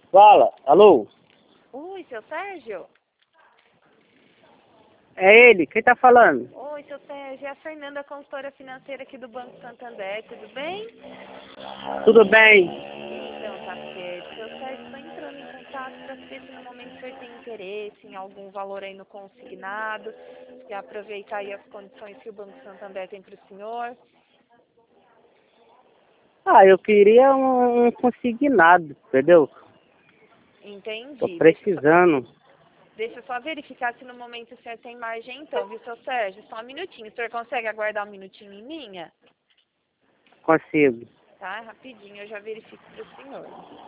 Fala, alô? Oi, seu Sérgio? É ele, quem tá falando? Oi, seu Sérgio, é a Fernanda, consultora financeira aqui do Banco Santander, tudo bem? Tudo bem? Então, tá certo. Seu Sérgio, estou entrando em contato para saber se no momento o senhor tem interesse em algum valor aí no consignado, e aproveitar aí as condições que o Banco Santander tem para o senhor. Ah, eu queria um consignado, entendeu? Tô Entendi. precisando. Deixa eu só verificar se no momento o senhor tem margem então, viu, seu Sérgio? Só um minutinho. O senhor consegue aguardar um minutinho em linha? Consigo. Tá, rapidinho, eu já verifico para o senhor.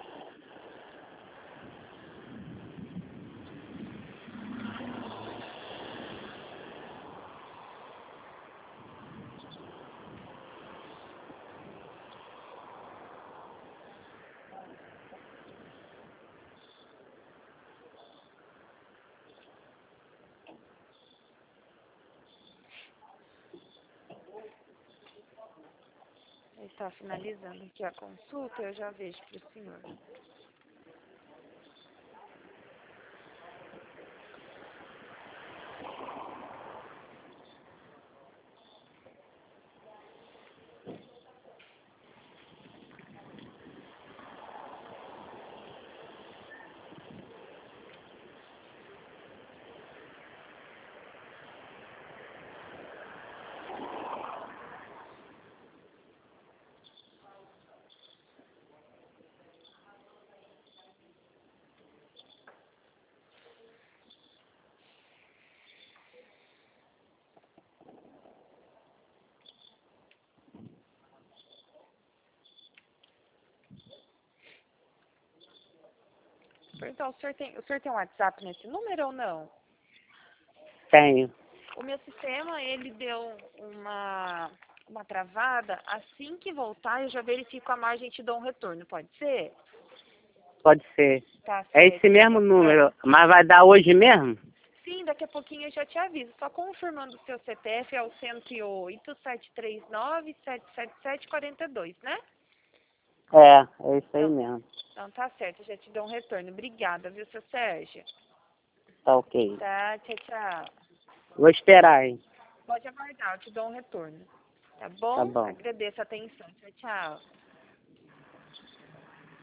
Está finalizando aqui a consulta, eu já vejo para o senhor. Então, o senhor tem um WhatsApp nesse número ou não? Tenho. O meu sistema, ele deu uma travada. Assim que voltar, eu já verifico a margem e te dou um retorno, pode ser? Pode ser. Tá É certo. esse mesmo número, mas vai dar hoje mesmo? Sim, daqui a pouquinho eu já te aviso. Só confirmando o seu CPF é o 108-739-777-42, né? É isso aí Então, mesmo. então tá certo, eu já te dou um retorno. Obrigada, viu, seu Sérgio? Tá ok. Tá, tchau, tchau. Vou esperar, hein? Pode aguardar, eu te dou um retorno. Tá Tá bom? bom. Agradeço a atenção. Tchau, tchau.